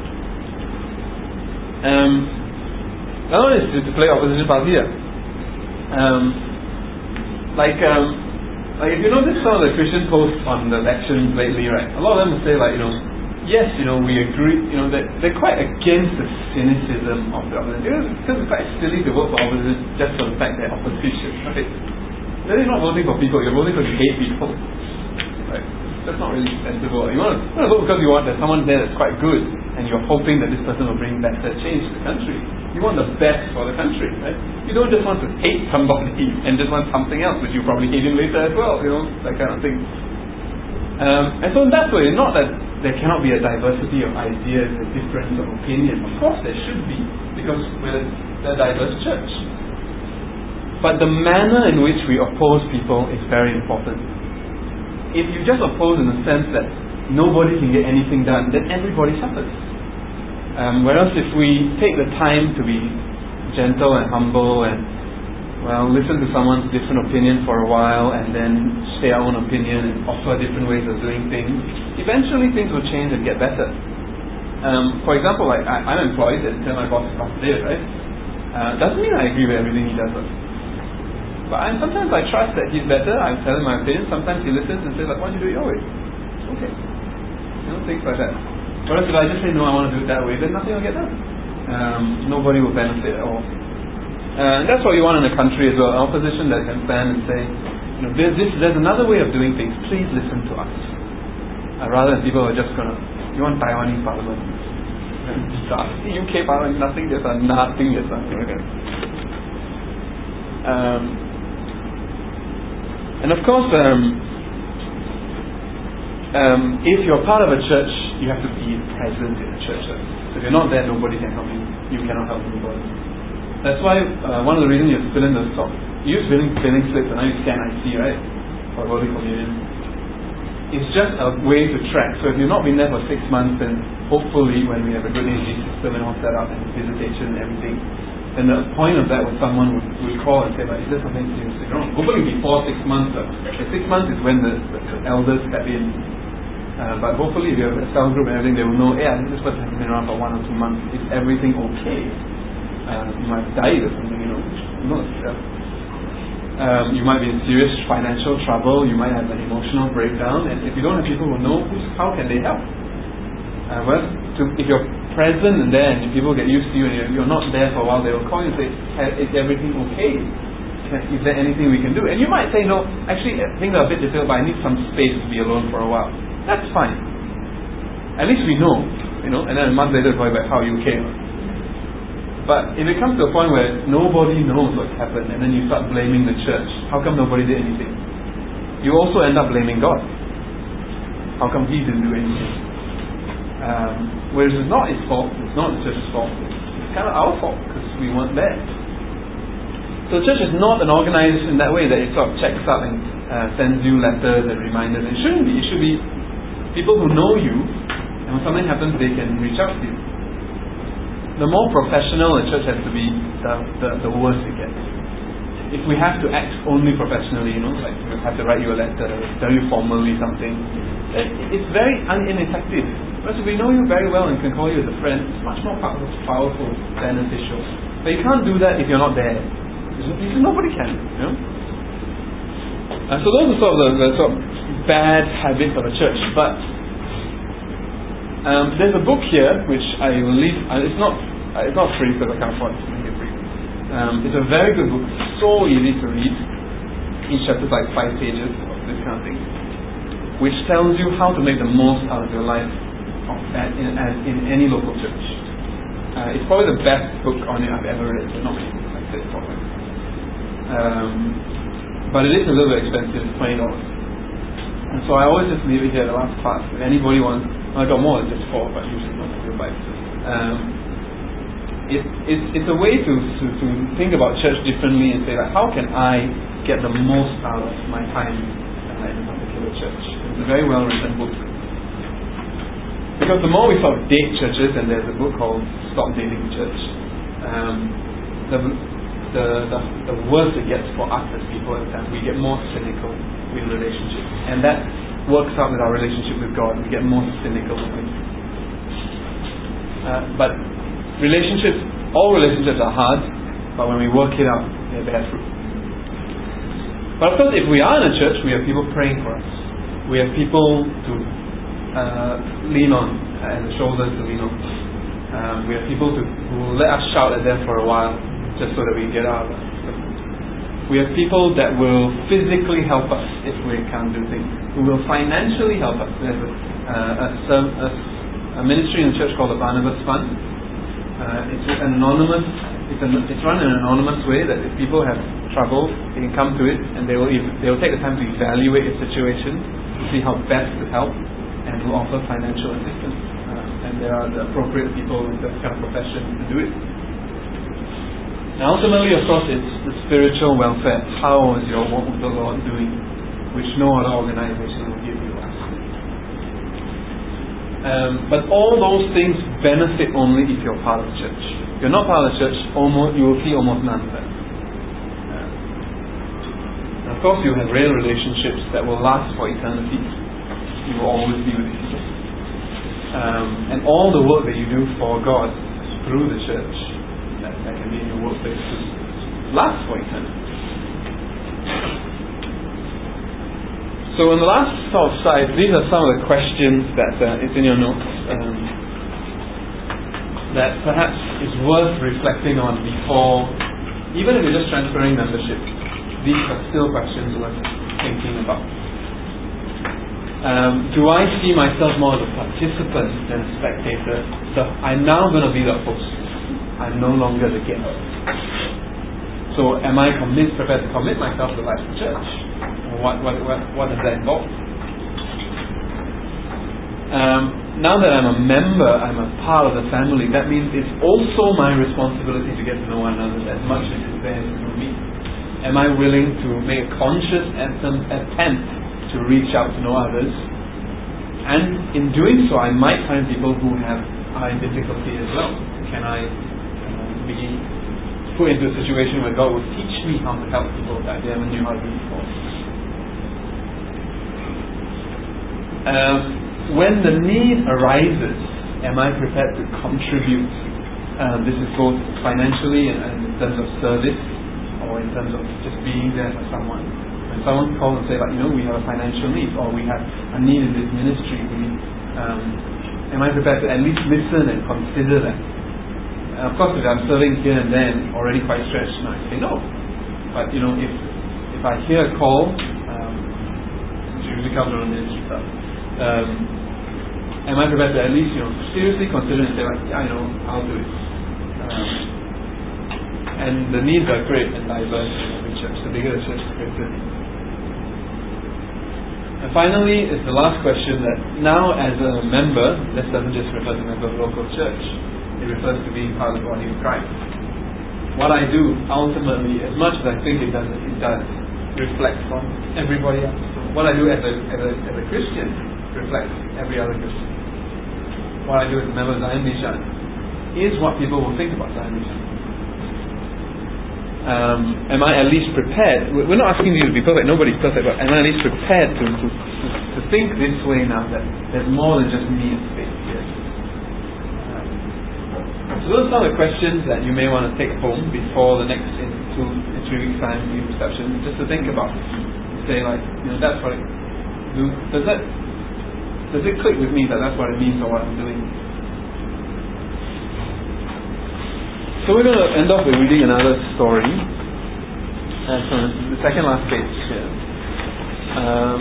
Um, another one is to play opposition party here. Um, like, um, like if you notice some of the Christian posts on the elections lately, right? A lot of them will say like, you know, yes, you know, we agree, you know, they're, they're quite against the cynicism of the opposition. Because it's quite silly to vote for opposition just for the fact they're opposition, right? Then you're not voting for people, you're voting because you hate people. Right? That's not really sensible. You want to, you want to vote because you want there's someone there that's quite good, and you're hoping that this person will bring better change to the country. You want the best for the country, right? You don't just want to hate somebody and just want something else, which you probably hate him later as well, you know, that kind of thing. Um, and so in that way, not that there cannot be a diversity of ideas and difference of opinion. Of course there should be, because we're a diverse church. But the manner in which we oppose people is very important. If you just oppose in the sense that nobody can get anything done, then everybody suffers. Um, whereas if we take the time to be gentle and humble and, well, listen to someone's different opinion for a while and then say our own opinion and offer different ways of doing things, eventually things will change and get better. Um, for example, like I, I'm employed and tell my boss about today, right? Uh, doesn't mean I agree with everything he does. But I, sometimes I trust that he's better. I tell him my opinion. Sometimes he listens and says, like, why don't you do it your way? Okay. You know, things like that. Whereas if I just say, no, I want to do it that way, then nothing will get done. Um, nobody will benefit at all. Uh, and that's what you want in a country as well. An opposition that can stand and say, you know, there's, this, there's another way of doing things. Please listen to us. Uh, rather than people who are just going to, you want Taiwanese parliament. The U K parliament, nothing gets done. Nothing gets done. Okay. Um, and of course, um, um, if you're part of a church, you have to be present in the church. So if you're not there, nobody can help you. You cannot help anybody. That's why uh, one of the reasons you have to fill in the stock. You use filling, filling slips and now you scan I C, right? For Holy Communion. It's just a way to track. So if you've not been there for six months, then hopefully when we have a good A G system and all set up and visitation and everything, then the point of that was someone would, would call and say, but is there something seriously wrong? Hopefully before six months. Uh, the six months is when the, the elders step in. Uh, but hopefully if you have a cell group and everything, they will know, yeah, this person has been around for one or two months. Is everything okay? Uh, you might have died or something, you know, which know yourself. Um, you might be in serious financial trouble. You might have an emotional breakdown, and if you don't have people who know, how can they help? Uh, well, to, if you're present and there, and if people get used to you, and you're, you're not there for a while, they will call you and say, "Is everything okay? Is there anything we can do?" And you might say, "No, actually, things are a bit difficult, but I need some space to be alone for a while." That's fine. At least we know, you know. And then a month later, call you back, "How are you okay?" But if it comes to a point where nobody knows what's happened, and then you start blaming the church, how come nobody did anything? You also end up blaming God. How come He didn't do anything? Um, whereas it's not His fault, it's not the church's fault, it's kind of our fault because we weren't there. So the church is not an organization in that way that it sort of checks up and uh, sends you letters and reminders. It shouldn't be. It should be people who know you, and when something happens, they can reach out to you. The more professional a church has to be, the, the, the worse it gets. If we have to act only professionally, you know, like we have to write you a letter, tell you formally something, it, it's very ineffective. Whereas if we know you very well and can call you as a friend, it's much more powerful, beneficial. But you can't do that if you're not there. Because nobody can, you know. And so those are sort of the, the sort of bad habits of a church. But Um, there's a book here which I will leave. Uh, it's not uh, it's not free because I can't afford to make it free. Um, it's a very good book, so easy to read. Each chapter is like five pages of this kind of thing, which tells you how to make the most out of your life of, at, in, at, in any local church. Uh, it's probably the best book on it I've ever read. It's not like this probably. Um, but it is a little bit expensive. It's twenty dollars. And so I always just leave it here at the last class. If anybody wants, well, I got more than just four, but usually not your bike. Um, it, it's it's a way to, to, to think about church differently and say, like, how can I get the most out of my time uh, in a particular church? It's a very well written book. Because the more we sort of date churches, and there's a book called Stop Dating Church, um, the, the the the worse it gets for us as people, and we get more cynical with relationships, and that works out with our relationship with God. We get more cynical with Him. Uh, but relationships, all relationships are hard, but when we work it out, they bear fruit. But of course, if we are in a church, we have people praying for us. We have people to uh, lean on, uh, and the shoulders to lean on. Um, we have people to, who will let us shout at them for a while, just so that we get out of it. We have people that will physically help us if we can't do things, who will financially help us. There's a, uh, a, a, a ministry in the church called the Barnabas Fund. Uh, it's an anonymous. It's, an, it's run in an anonymous way that if people have trouble, they can come to it, and they will they will take the time to evaluate the situation, to see how best to help, and will offer financial assistance. Uh, and there are the appropriate people in that kind of profession to do it. And ultimately, of course, it's the spiritual welfare. How is your walk with the Lord doing, which no other organization will give you. Um, but all those things benefit only if you're part of the church. If you're not part of the church, almost you will see almost none of that. Uh, and of course, you have real relationships that will last for eternity. You will always be with people. Um, and all the work that you do for God through the church, that, that can be in your workplace, lasts for eternity. So in the last sort of slide, these are some of the questions that uh, it's in your notes um, that perhaps is worth reflecting on before, even if you're just transferring membership. These are still questions worth thinking about. Um, do I see myself more as a participant than a spectator? So I'm now going to be the host. I'm no longer the guest. So am I commit, prepared to commit myself to the life of the church? What, what, what, what does that involve? Um, now that I'm a member, I'm a part of the family, that means it's also my responsibility to get to know one another as much as it's theirs to know me. Am I willing to make a conscious attempt to reach out to know others? And in doing so, I might find people who have are in difficulty as well. Can I uh, be put into a situation where God will teach me how to help people that I never knew how to do before? Um, when the need arises, am I prepared to contribute? Um, this is both financially and, and in terms of service, or in terms of just being there for someone. When someone calls and say, like, you know, we have a financial need, or we have a need in this ministry, we, um, am I prepared to at least listen and consider that? And of course, if I'm serving here and then, already quite stretched, I say no. But, you know, if if I hear a call, um, which usually comes from the ministry stuff, um, am I prepared to at least, you know, seriously consider and say, like, yeah, I know, I'll do it. Um, and the needs are great and diverse in every church. The bigger the church, the greater. And finally, is the last question that now as a member, this doesn't just refer to a member of a local church. It refers to being part of the body of Christ. What I do, ultimately, as much as I think it does, it does reflect on everybody else. So what I do as a, as a, as a Christian reflects every other Christian. What I do as a member of Zion Mission is what people will think about Zion Mission. Um, am I at least prepared? We're not asking you to be perfect, nobody's perfect, but am I at least prepared to, to, to, to think this way now, that there's more than just me and faith here? So those are the questions that you may want to take home before the next in two, in three weeks time youth reception, just to think about. Say, like, you know, that's what it do. Does that does it click with me that that's what it means for what I'm doing? So we're going to end off with reading another story. And from the second last page here. Um,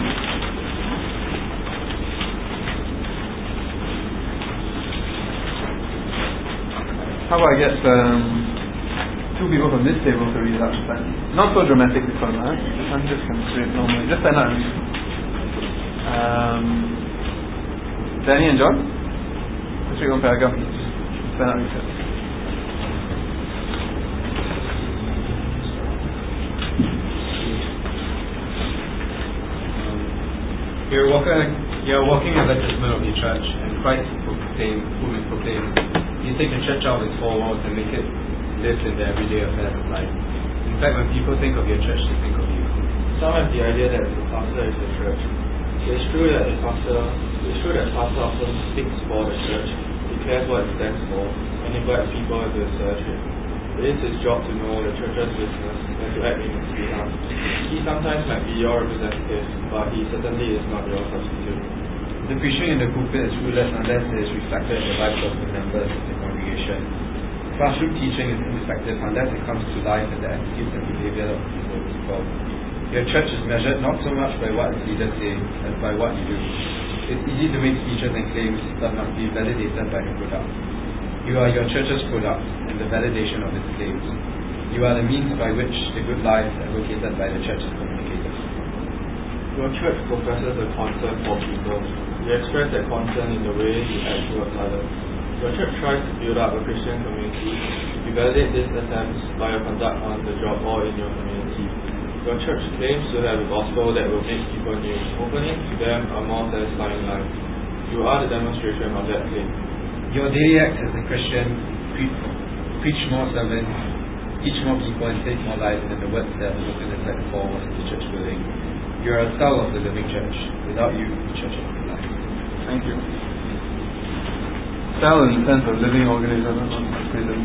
How about I get um, two people from this table to read it out and stand? Not so dramatic this one, huh? This one just can read normally. Just stand out and read. Um, Danny and John? Let's read one paragraph each. Stand out and read. You're walking, you're walking advertisement of the church, and Christ proclaimed, who is proclaimed. You take the church out of its four walls and make it live in the everyday affairs of life. In fact, when people think of your church, they think of you. Some have the idea that the pastor is the church. It's true that the pastor, it's true that pastor often speaks for the church, declares what it stands for, and invites people to search it. It is his job to know the church's business and to act in its behalf. He sometimes might be your representative, but he certainly is not your substitute. The preaching in the pulpit is fruitless unless it is reflected in the lives of the members of the congregation. Classroom teaching is ineffective unless it comes to life in the attitudes and behavior of the people. Your church is measured not so much by what its leaders say, as by what you do. It's easy to make speeches and claims, but must be validated by the product. You are your church's product and the validation of its claims. You are the means by which the good lives advocated by the church is communicated. Your church professes a concern for people. You express that concern in the way you act towards others. Your church tries to build up a Christian community. You validate these attempts by your conduct on the job or in your community. Your church claims to have a gospel that will make people new, opening to them a more satisfying life. You are the demonstration of that claim. Your daily acts as a Christian, pre- preach more sermons, teach more people, and save more lives than the words that were spoken inside the four walls of the church building. You are a cell of the living church. Without you, the church is not alive. Thank you. Cell in the sense of living organism, not prison.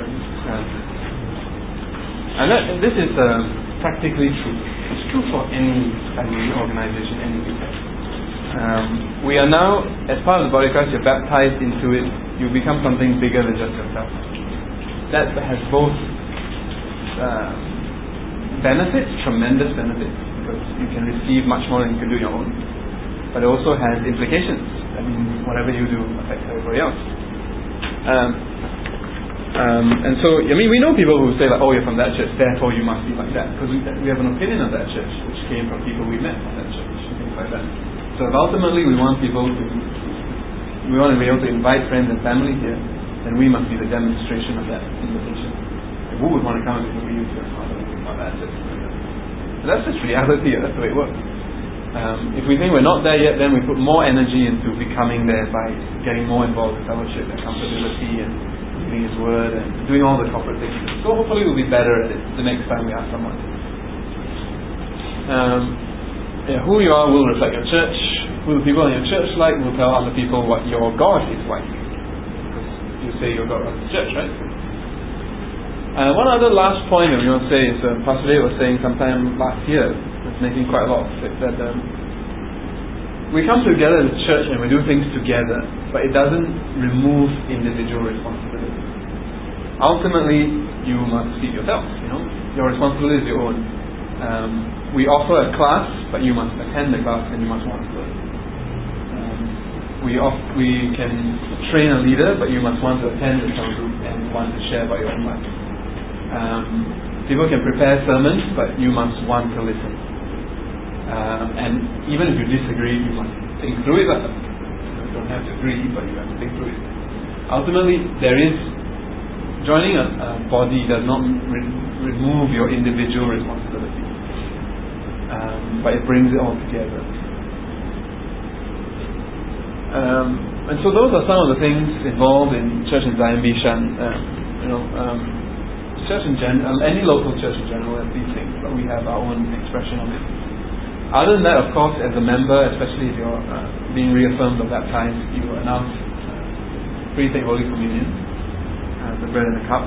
And that, this is uh, practically true. It's true for any any organization, any people. Um, we are now, as part of the body of Christ, you're baptized into it. You become something bigger than just yourself. That has both uh, benefits, tremendous benefits, because you can receive much more than you can do on your own. But it also has implications. I mean, whatever you do affects everybody else. Um, um, and so, I mean, we know people who say like, oh, you're from that church, therefore you must be like that. Because we, we have an opinion of that church, which came from people we met from that church, and things like that. So if ultimately we want people to, we want to be able to invite friends and family here, then we must be the demonstration of that invitation. And who would want to come and we use it? Not that church. So that's just reality, that's the way it works. Um, if we think we're not there yet, then we put more energy into becoming there by getting more involved in fellowship, accountability, and reading His Word, and doing all the corporate things. So hopefully we'll be better at it the next time we ask someone. Um, yeah, who you are will reflect your church. Who the people in your church like will tell other people what your God is like. Because you say your God runs the church, right? Uh, one other last point that we want to say is, uh, Pastor Dave was saying sometime last year, was making quite a lot of it, that um, we come together as a church and we do things together, but it doesn't remove individual responsibility. Ultimately, you must feed yourself, you know. Your responsibility is your own. Um, we offer a class, but you must attend the class and you must want to learn. Um, we, off, we can train a leader, but you must want to attend the cell group and want to share about your own life. Um, people can prepare sermons, but you must want to listen. Um, and even if you disagree, you must think through it. You don't have to agree, but you have to think through it. Ultimately, there is joining a, a body does not re- remove your individual responsibility, um, but it brings it all together. Um, and so those are some of the things involved in Church in Zion Bishan. Um, you know. Um, Church in general, any local church in general has these things, but we have our own expression of it. Other than that, of course, as a member, especially if you're uh, being reaffirmed or baptized, you announce uh, pre-take Holy Communion, uh, the bread and the cup.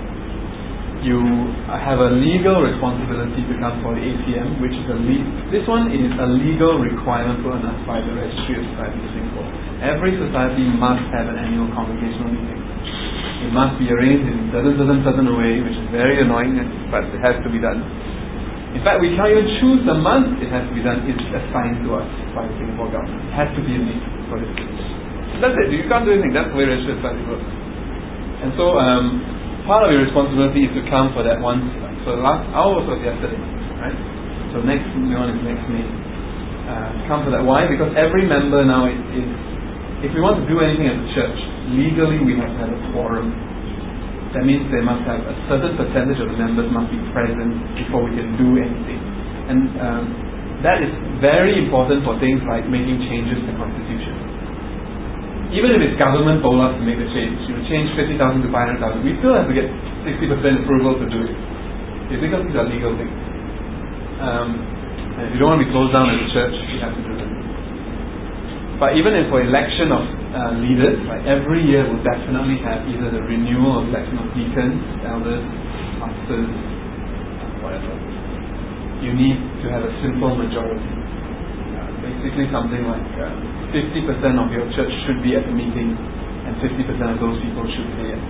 You have a legal responsibility to come for the A T M, which is a le- this one is a legal requirement put on us by the Registry of Societies of Singapore. Every society must have an annual congregational meeting. It must be arranged in certain, certain, certain way, which is very annoying, but it has to be done. In fact, we can't even choose the month it has to be done. It's assigned to us by the Singapore government. It has to be a need for this. That's it. You can't do anything. That's the way Registry of Societies works. And so, um, part of your responsibility is to come for that once. So last hour was yesterday, right? So next one is next May. Uh, come for that. Why? Because every member now is, is if we want to do anything as a church, legally we have to have a quorum. That means they must have a certain percentage of the members must be present before we can do anything. And um, that is very important for things like making changes to the Constitution. Even if it's government told us to make the change, you know, change fifty thousand to five hundred thousand, we still have to get sixty percent approval to do it. It's because these are legal things. Um, and if you don't want to be closed down as a church, you have to do them. But even if for election of uh, leaders, like every year we'll definitely have either the renewal of election of deacons, elders, pastors, whatever. You need to have a simple majority. Uh, basically something like uh, fifty percent of your church should be at the meeting and fifty percent of those people should be at.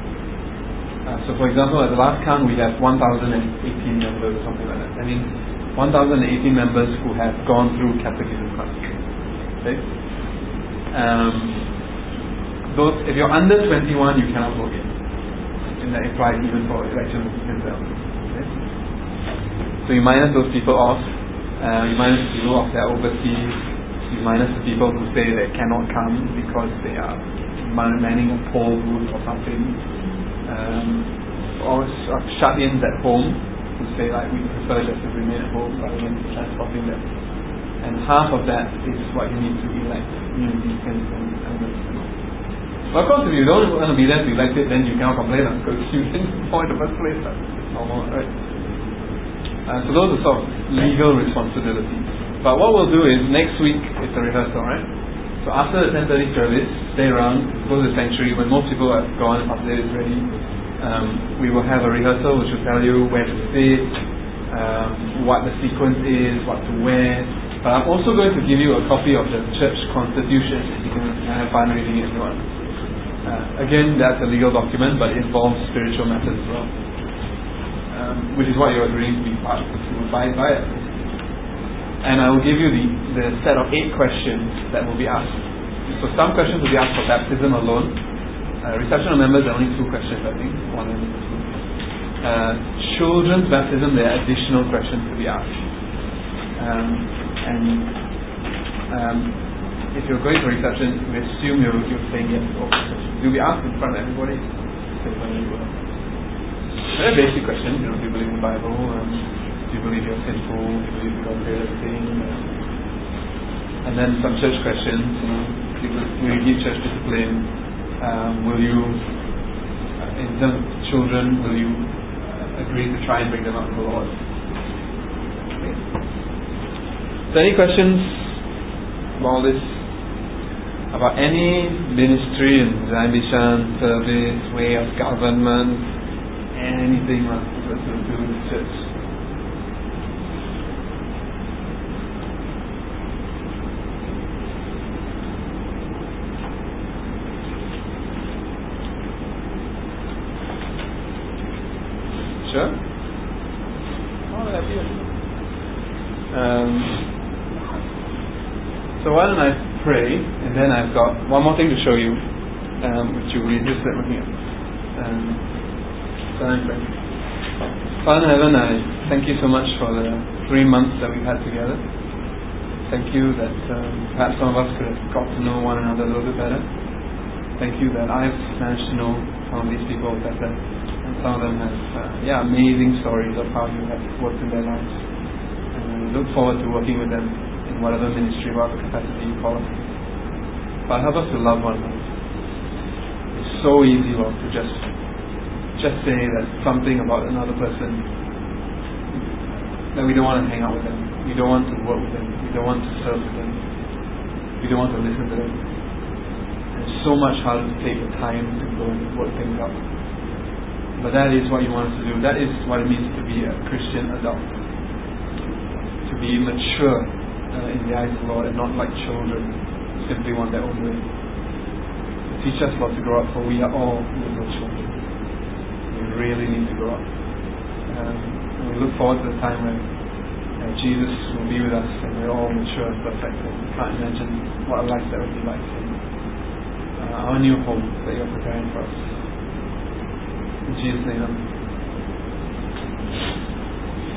Uh, so for example, at the last count we have one thousand eighteen members or something like that. That means one thousand eighteen members who have gone through catechism class. Okay? Um, those, if you're under twenty-one, you cannot vote in. And that applies even for election of deacons. Okay? So you minus those people off. Uh, you minus the people off that are overseas. You minus the people who say they cannot come because they are manning a poll booth or something. Um, or shut-ins at home who say like we prefer just to remain at home rather than transporting them. And half of that is what you need to elect new deacons and elders. Well, of course, if you don't want to be there to elect it, then you cannot complain because you didn't know in the first place. That's normal, right? Uh, so those are sort of legal responsibilities. But what we'll do is next week it's a rehearsal, right? So after the ten thirty service, stay around, go to the sanctuary. When most people have gone, Pastor Dave is ready. Um, we will have a rehearsal which will tell you where to sit, um, what the sequence is, what to wear. But I'm also going to give you a copy of the church constitution. You can have fun reading it if you want. Uh, again, that's a legal document, but it involves spiritual matters as well, um, which is what you're agreeing to be part of, to abide by it. And I will give you the, the set of eight questions that will be asked. So some questions will be asked for baptism alone. Uh, reception of members, there are only two questions, I think. One and two. Uh, children's baptism, there are additional questions to be asked. Um, and um, if you're going for reception, we assume you're, you're saying yes to all questions. You'll be asked in front of everybody. Very basic questions, you know, do you believe in the Bible? Um, do you believe you're sinful? Do you believe God did everything? Uh, and then some church questions, you know, will you keep church discipline? Um, will you, uh, in terms of children, will you uh, agree to try and bring them up to the Lord? Okay. So any questions about all this? About any ministry in Zion Bishan, service, way of government, anything uh, to, to do with the church. Sure? Oh, that'd be it. Um, so why don't I pray, and then I've got one more thing to show you, um, which you will just looking at. Um, so I'm praying. Father in heaven, I thank you so much for the three months that we've had together. Thank you that um, perhaps some of us could have got to know one another a little bit better. Thank you that I've managed to know some of these people better. And some of them have uh, yeah, amazing stories of how you have worked in their lives. And we look forward to working with them in whatever ministry, whatever capacity you call us. But help us to love one another. It's so easy, Lord, to just just say that something about another person, that we don't want to hang out with them, we don't want to work with them, we don't want to serve with them, we don't want to listen to them. And it's so much harder to take the time to go and work things out. But that is what you want us to do. That is what it means to be a Christian adult. To be mature uh, in the eyes of the Lord and not like children who simply want their own way. Teach us, Lord, to grow up, for we are all little children. We really need to grow up. Um, and we look forward to the time when uh, Jesus will be with us and we're all mature and perfect, and we can't imagine what a life that would be like in uh, our new home that you're preparing for us. In Jesus' name, amen.